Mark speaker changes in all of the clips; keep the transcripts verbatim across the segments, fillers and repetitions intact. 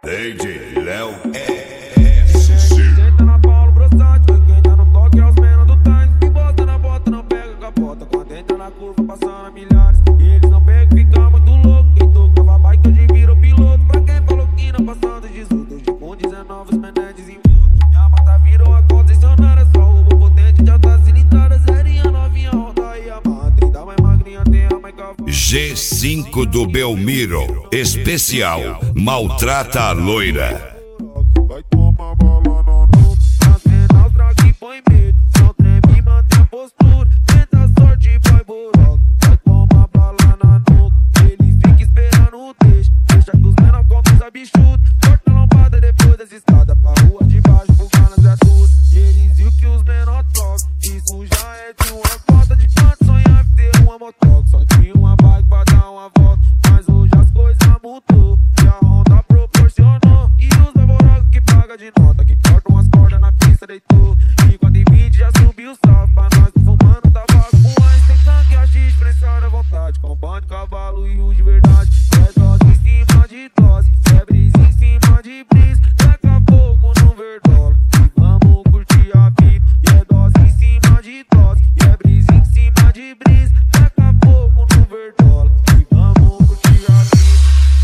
Speaker 1: D J Léo S C.
Speaker 2: Quem tá na Paulo Brossante, foi quem tá no toque é os menos do time. Quem bota na bota não pega capota. Quando entra na curva passando a milhares. E eles não pegam, fica muito louco. Quem tocava bike hoje vira o piloto. Pra quem falou que não passando dezoito, hoje com dezenove os Menezes em vulto. Minha mata virou a concessionária, só roubo potente de alta cilindrada. Zerinha novinha, roda aí a mata. E dá mais magrinha, tem a mais cavalo.
Speaker 1: G cinco do Belmiro, especial, maltrata a loira.
Speaker 2: Vai tomar bala na nuca. Nas venas, traga e põe medo. Não treme e mantém a postura. Tenta a sorte, vai buraco. Vai tomar bala na nuca. Eles ficam esperando o trecho. Deixa que os menor contam os absurdos. Corta a lombada depois das escadas. Pra rua de baixo, focar nas viaturas. E eles viu que os menor trocam. Isso já é de uma falta de canto. Sonhava em ter uma motoca. Só tinha uma bike pra dar uma volta. Mas hoje as coisas mudou. E a Honda proporcionou. E os namorados que paga de nota. Que cortam as cordas na pista deitou. E quando em vinte já subiu o salve. Pra nós fumando tabaco. O Einstein tem tanque e a X pressão à vontade. Com bando, cavalo e o de verdade. É dose em cima de dose. É brisa em cima de brisa. Taca fogo no verdola. E vamos curtir a vida. E é dose em cima de dose. E é brisa em cima de brisa. Taca fogo no verdola. E vamos curtir a vida.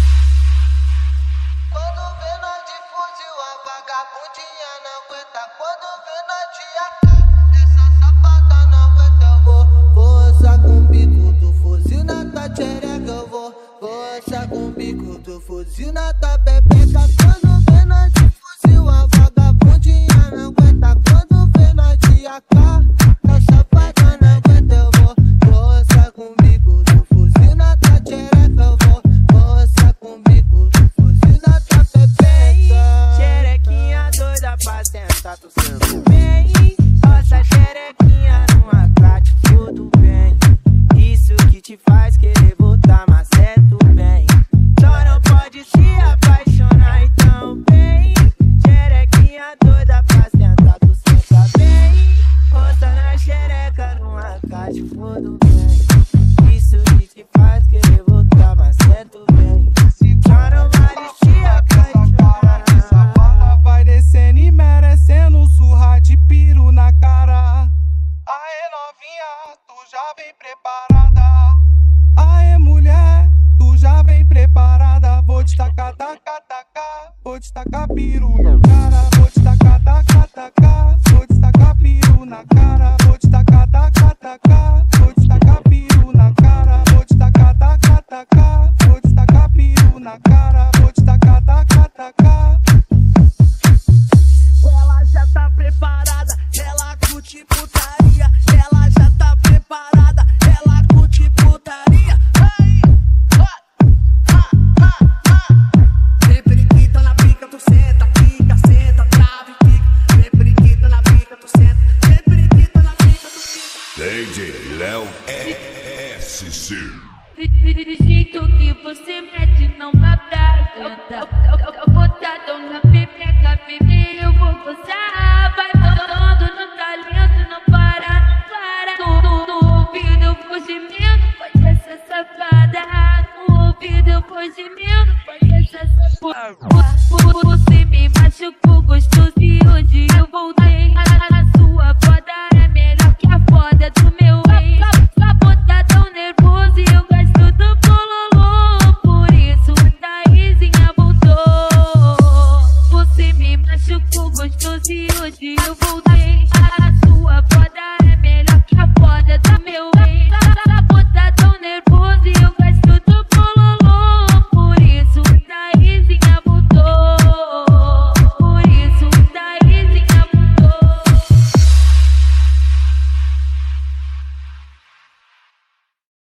Speaker 3: Quando vê nós de fuzil, a vagabundinha não aguenta. Quando vê nós de A K, essa safada não aguenta. Eu vou, vou assar com o bico do fuzil na tua tchereca. Eu vou, vou assar com o bico do fuzil na tua pepeca. Quando vê nós de fuzil, a vagabundinha não aguenta. Quando vê nós de A K, essa safada não aguenta. Eu vou, vou assar com o bico do fuzil na tua tchereca. Eu vou, vou assar com o bico do fuzil na tua pepeca. Xerequinha doida pra sentar, tu sendo bem. Nossa xerequinha numa cate, tudo bem. Isso que te faz querer voltar, mas é tudo bem. Só não pode se apaixonar, então bem. Xerequinha doida pra sentar, tu senta bem. Roça na xereca numa cate, tudo bem. Isso que te faz querer voltar, mas é tudo bem. Só não vale se apaixonar.
Speaker 4: Safada vai descendo e merecendo surra de piru na cara. Aê novinha, tu já vem preparada. Aê mulher, tu já vem preparada. Vou te tacar, tacar, tacar. Vou te tacar piru na cara. Vou te tacar, tacar, tacar. Vou te tacar piru na cara. Vou te tacar, tacar, tacar. Vou te tacar piru na cara. Vou te tacar, tacar, tacar. Vou te tacar piru na cara. Vou te tacar, tacar, tacar.
Speaker 3: Ela já tá preparada, ela curte putaria. Ela já tá preparada, ela curte putaria. Ai, ah, ah, ah, ah. Vem periquita na pica, tu senta, fica, senta, trava e fica. Vem periquita na pica, tu senta. Vem periquita na pica, tu fica.
Speaker 1: D J Léo S C.
Speaker 5: Do jeito que você mete não mata. Botadão na pepeca, bebê, eu vou gozar. Vai botando no talento, não para, não para. No, no, no ouvido, fugimento, pode essa safada. No ouvido, fugimento, pode essa safada. Você me machucou, gostoso e hoje eu voltei. A sua foda é melhor que a foda do meu ex. Botadão nervoso e eu gosto do bololô. Por isso a Izinha voltou. Você me machucou, gostoso e hoje eu voltei.